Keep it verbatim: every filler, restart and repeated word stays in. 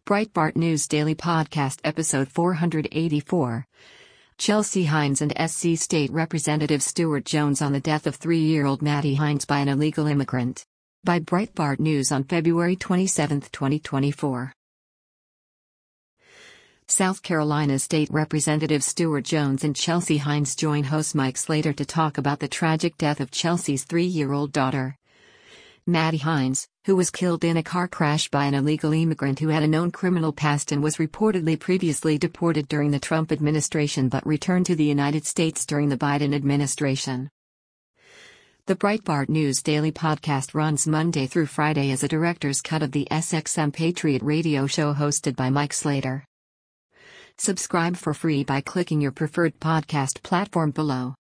Breitbart News Daily Podcast Episode four eighty-four. Chelsea Hines and S C State Representative Stuart Jones on the death of three-year-old Maddie Hines by an illegal immigrant. By Breitbart News on February twenty-seventh, twenty twenty-four. South Carolina State Representative Stuart Jones and Chelsea Hines join host Mike Slater to talk about the tragic death of Chelsea's three-year-old daughter. Maddie Hines, who was killed in a car crash by an illegal immigrant who had a known criminal past and was reportedly previously deported during the Trump administration but returned to the United States during the Biden administration. The Breitbart News Daily Podcast runs Monday through Friday as a director's cut of the S X M Patriot radio show hosted by Mike Slater. Subscribe for free by clicking your preferred podcast platform below.